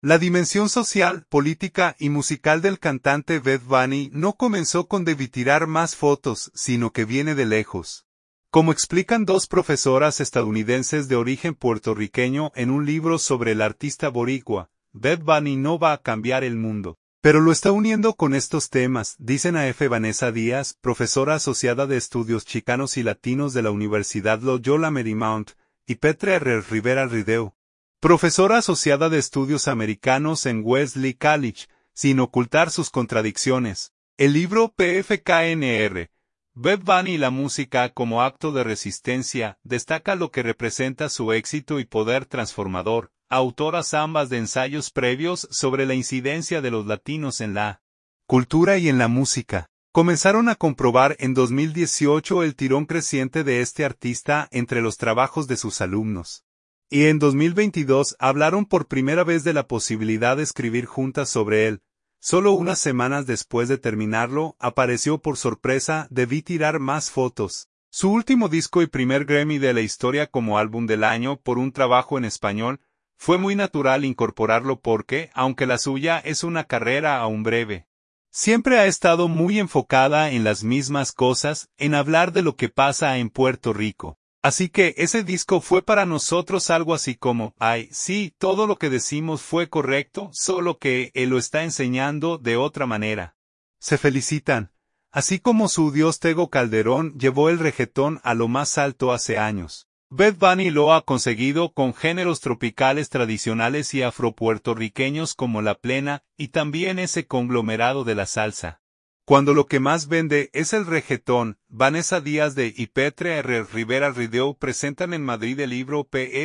La dimensión social, política y musical del cantante Bad Bunny no comenzó con debí tirar más fotos, sino que viene de lejos. Como explican dos profesoras estadounidenses de origen puertorriqueño en un libro sobre el artista boricua, Bad Bunny no va a cambiar el mundo, pero lo está uniendo con estos temas, dicen a F. Vanessa Díaz, profesora asociada de estudios chicanos y latinos de la Universidad Loyola Marymount, y Petra R. Rivera Rideu, profesora asociada de estudios americanos en Wesley College, sin ocultar sus contradicciones. El libro PFKNR, Bad Bunny y la música como acto de resistencia, destaca lo que representa su éxito y poder transformador, autoras ambas de ensayos previos sobre la incidencia de los latinos en la cultura y en la música. Comenzaron a comprobar en 2018 el tirón creciente de este artista entre los trabajos de sus alumnos. Y en 2022 hablaron por primera vez de la posibilidad de escribir juntas sobre él. Solo unas semanas después de terminarlo, apareció por sorpresa Debí tirar más fotos. Su último disco y primer Grammy de la historia como álbum del año por un trabajo en español, fue muy natural incorporarlo porque, aunque la suya es una carrera aún breve, siempre ha estado muy enfocada en las mismas cosas, en hablar de lo que pasa en Puerto Rico. Así que ese disco fue para nosotros algo así como, ay, sí, todo lo que decimos fue correcto, solo que él lo está enseñando de otra manera. Se felicitan. Así como su dios Tego Calderón llevó el reggaetón a lo más alto hace años, Bad Bunny lo ha conseguido con géneros tropicales tradicionales y afropuertorriqueños como la plena, y también ese conglomerado de la salsa. Cuando lo que más vende es el reggaetón, Vanessa Díaz de y Petra R. Rivera Rideu presentan en Madrid el libro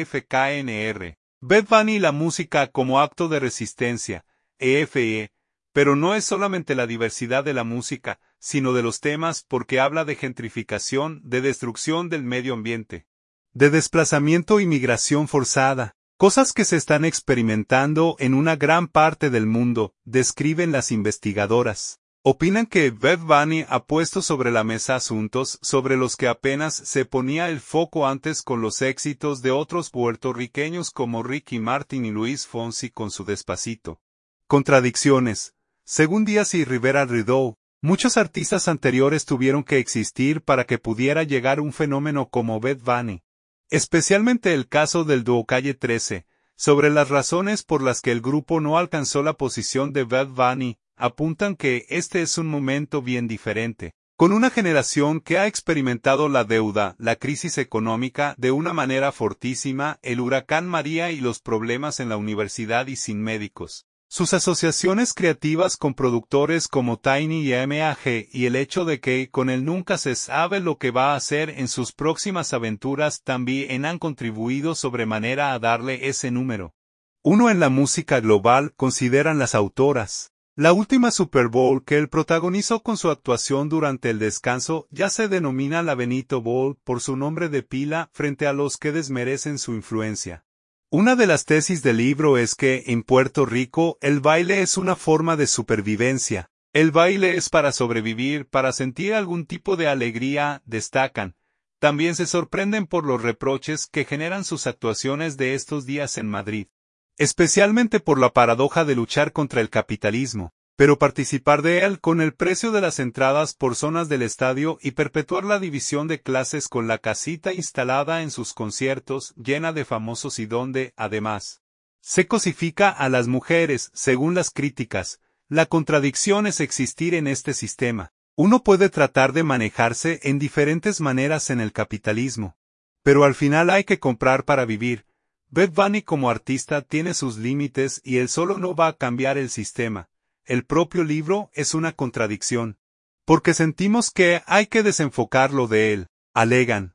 PFKNR, Bad Bunny y la música como acto de resistencia, EFE, pero no es solamente la diversidad de la música, sino de los temas porque habla de gentrificación, de destrucción del medio ambiente, de desplazamiento y migración forzada, cosas que se están experimentando en una gran parte del mundo, describen las investigadoras. Opinan que Bad Bunny ha puesto sobre la mesa asuntos sobre los que apenas se ponía el foco antes con los éxitos de otros puertorriqueños como Ricky Martin y Luis Fonsi con su Despacito. Contradicciones. Según Díaz y Rivera Rideu, muchos artistas anteriores tuvieron que existir para que pudiera llegar un fenómeno como Bad Bunny. Especialmente el caso del dúo Calle 13, sobre las razones por las que el grupo no alcanzó la posición de Bad Bunny, apuntan que este es un momento bien diferente, con una generación que ha experimentado la deuda, la crisis económica de una manera fortísima, el huracán María y los problemas en la universidad y sin médicos. Sus asociaciones creativas con productores como Tiny y M.A.G. y el hecho de que con él nunca se sabe lo que va a hacer en sus próximas aventuras también han contribuido sobremanera a darle ese número uno en la música global, consideran las autoras. La última Super Bowl que él protagonizó con su actuación durante el descanso ya se denomina la Benito Bowl por su nombre de pila frente a los que desmerecen su influencia. Una de las tesis del libro es que, en Puerto Rico, el baile es una forma de supervivencia. El baile es para sobrevivir, para sentir algún tipo de alegría, destacan. También se sorprenden por los reproches que generan sus actuaciones de estos días en Madrid. Especialmente por la paradoja de luchar contra el capitalismo, pero participar de él con el precio de las entradas por zonas del estadio y perpetuar la división de clases con la casita instalada en sus conciertos, llena de famosos y donde, además, se cosifica a las mujeres, según las críticas. La contradicción es existir en este sistema. Uno puede tratar de manejarse en diferentes maneras en el capitalismo, pero al final hay que comprar para vivir. Bad Bunny como artista tiene sus límites y él solo no va a cambiar el sistema. El propio libro es una contradicción. Porque sentimos que hay que desenfocarlo de él, alegan.